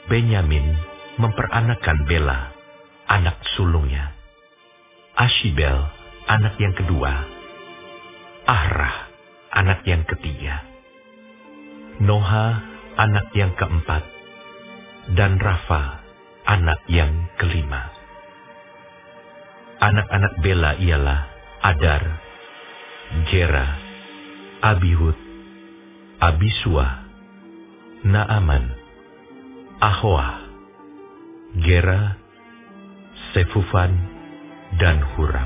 Benyamin memperanakan Bela, anak sulungnya. Ashibel, anak yang kedua. Ahrah, anak yang ketiga. Noha, anak yang keempat. Dan Rafa, anak yang kelima. Anak-anak Bela ialah Adar, Gera, Abihud, Abisua, Naaman, Ahoa, Gera, Sefufan, dan Huram.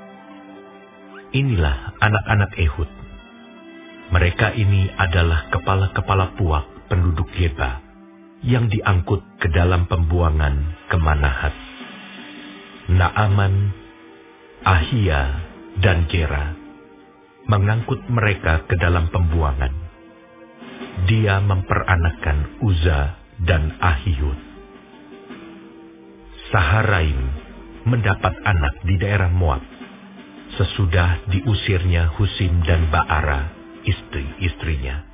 Inilah anak-anak Ehud. Mereka ini adalah kepala-kepala puak penduduk Geba yang diangkut ke dalam pembuangan ke Manahat. Naaman, Ahia, dan Gera mengangkut mereka ke dalam pembuangan. Dia memperanakan Uza dan Ahihud. Saharaim mendapat anak di daerah Moab, sesudah diusirnya Husim dan Baara, istri-istrinya.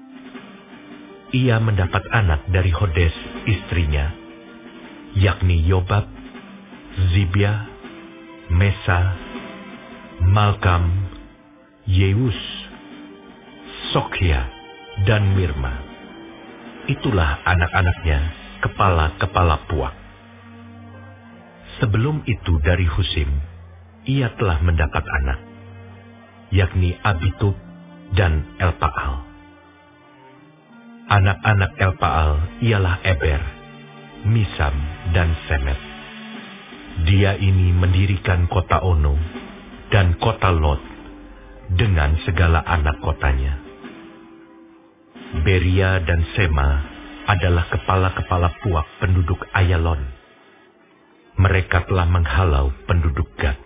Ia mendapat anak dari Hodes, istrinya, yakni Yobab, Zibia, Mesa, Malkam, Yeus, Sokhya, dan Mirma. Itulah anak-anaknya, kepala-kepala puak. Sebelum itu dari Husim, ia telah mendapat anak, yakni Abitub dan Elpaal. Anak-anak Elpaal ialah Eber, Misam, dan Semet. Dia ini mendirikan kota Ono dan kota Lot dengan segala anak kotanya. Beria dan Sema adalah kepala-kepala puak penduduk Ayalon. Mereka telah menghalau penduduk Gad.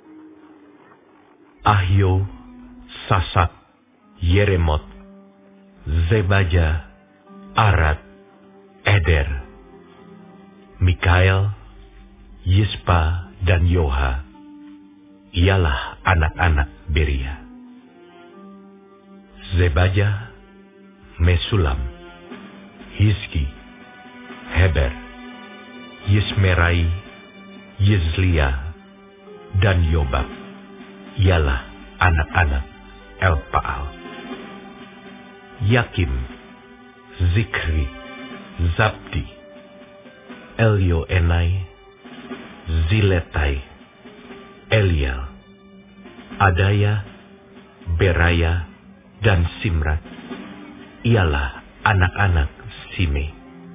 Ahio, Sasak, Yeremot, Zebaja, Arad, Eder, Mikael, Yispa, dan Yoha ialah anak-anak Beria. Zebaja, Mesulam, Hizki, Heber, Yismerai, Yizlia, dan Yobab ialah anak-anak Elpaal. Yakim, Zikri, Zabdi, Elioenai, Ziletai, Eliel, Adaya, Beraya, dan Simrat ialah anak-anak Sime.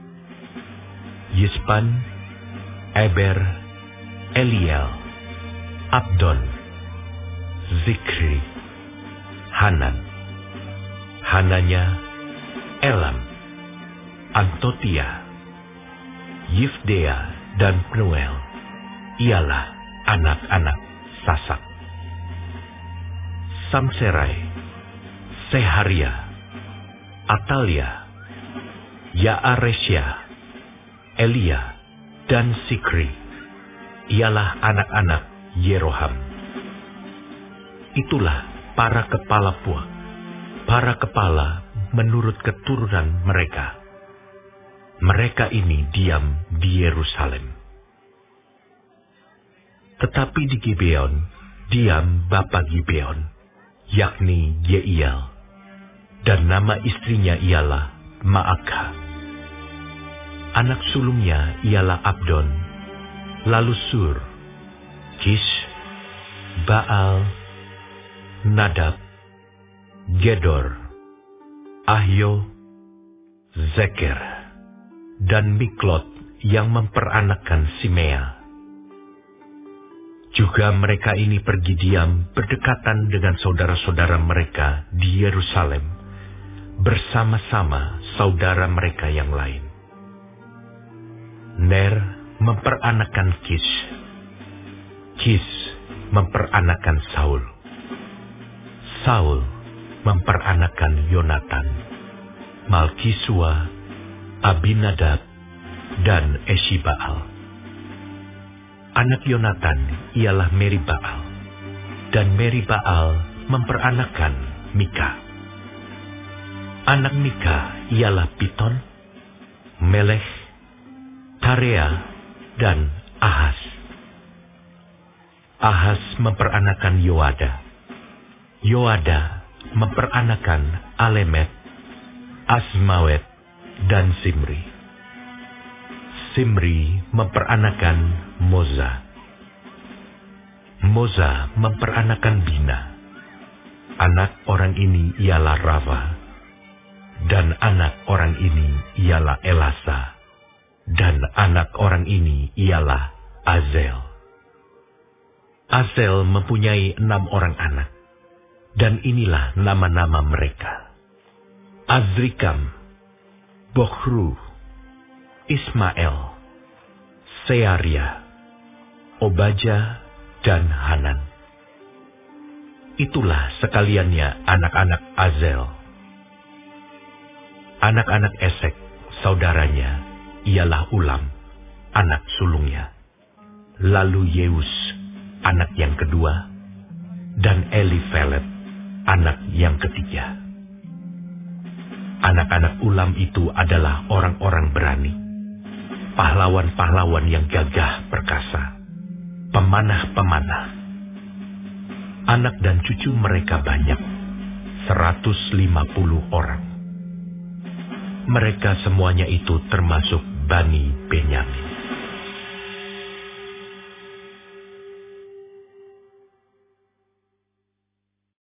Yispan, Eber, Eliel, Abdon, Zikri, Hanan. Hananya, Elam, Antotia, Yifdea, dan Pnuel ialah anak-anak Sasak. Samserai, Seharia, Atalia, Yaaresya, Elia, dan Sikri ialah anak-anak Yeroham. Itulah para kepala puak, para kepala menurut keturunan mereka. Mereka ini diam di Yerusalem. Tetapi di Gibeon, diam bapa Gibeon, yakni Yeiel, dan nama istrinya ialah Maakha. Anak sulungnya ialah Abdon, lalu Sur, Kish, Baal, Nadab, Gedor, Ahio, Zeker, dan Miklot yang memperanakan Simea. Juga mereka ini pergi diam berdekatan dengan saudara-saudara mereka di Yerusalem, bersama-sama saudara mereka yang lain. Ner memperanakan Kish. Kish memperanakan Saul. Saul memperanakan Yonatan, Malkisua, Abinadab, dan Eshibaal. Anak Yonatan ialah Meribaal, dan Meribaal memperanakan Mika. Anak Mika ialah Piton, Melech, Karea dan Ahaz. Ahaz memperanakan Yoada. Yoada memperanakan Alemet, Asmawet, dan Simri. Simri memperanakan Moza. Moza memperanakan Bina. Anak orang ini ialah Rava, dan anak orang ini ialah Elasa, dan anak orang ini ialah Azel. Azel mempunyai 6 orang anak, dan inilah nama-nama mereka: Azrikam, Bokhru, Ismael, Searia, Obaja, dan Hanan. Itulah sekaliannya anak-anak Azel. Anak-anak Esek, saudaranya, ialah Ulam, anak sulungnya. Lalu Yeus, anak yang kedua, dan Elifelet, anak yang ketiga. Anak-anak Ulam itu adalah orang-orang berani, pahlawan-pahlawan yang gagah perkasa, pemanah-pemanah. Anak dan cucu mereka banyak, 150 orang. Mereka semuanya itu termasuk Bani Benyamin.